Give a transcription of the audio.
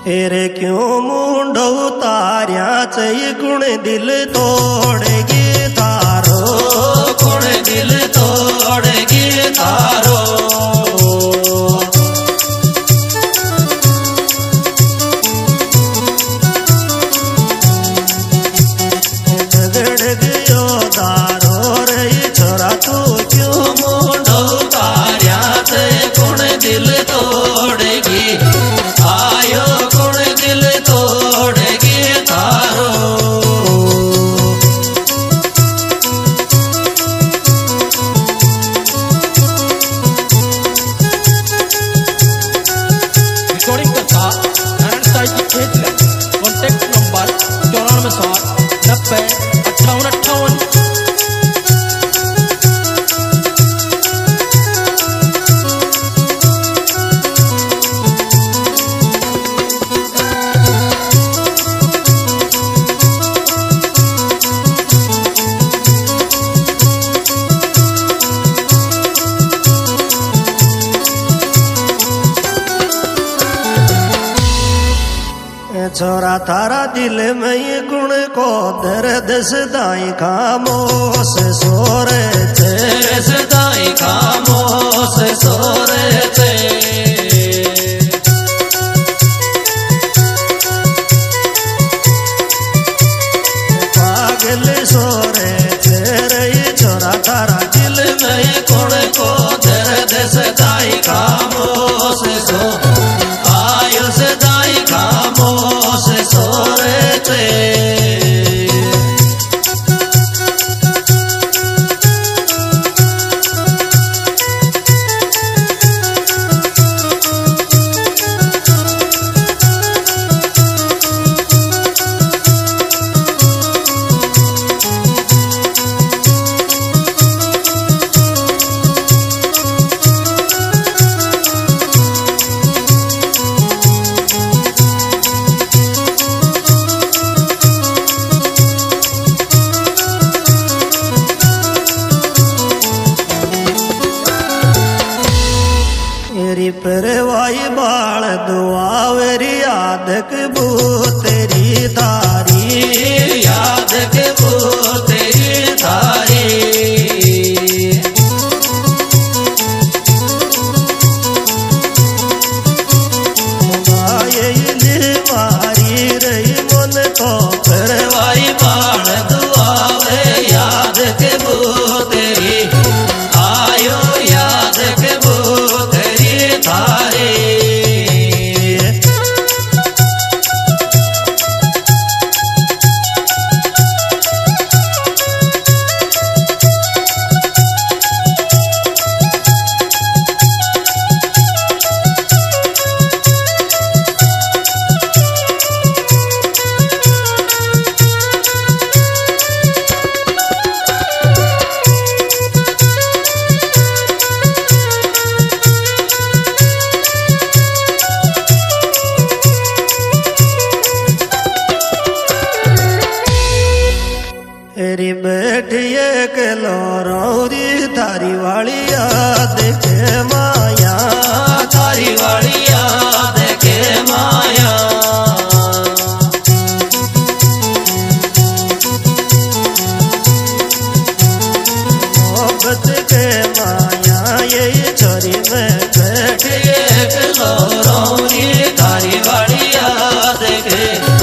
Array क्यों मुंडो तारिया चई गुण दिल तोड़ेगी तारो, गुण दिल तोड़ेगी तारो। झगड़ गयो दारो रे छोरा तू क्यों मुंडो तारिया चई गुण दिल तोड़ेगी, आयो गुण दिल तोड़ेगी तारो। रिकॉर्डिंग करता नारायण साई जी खेतला, कॉन्टैक्ट नंबर 9460905858। छोरा थारा दिल में ये गुण को दर्द सदाई खामोश सोरे तेरे सदाई खामोश सोरे थे। पागल सोरे तेरे छोरा थारा दिल में गुण को दर्द सदाई खामोश सो, आयो सदाई खामोश सोरे थे। तेरी परवाई बाल दुआवेरी याद कबू तेरी तारी, याद के वो तेरी थारी। मारी रही मन तो परवाई बाण दुआवे याद के वो तेरी, आयो याद के वो तेरी थारी। तेरी बैठिए के लोरी थारी वाली याद के माया, थारी वाली याद के माया। मोहब्बत के माया ये छोरी में बैठिए एक लोरी थारी वाली याद के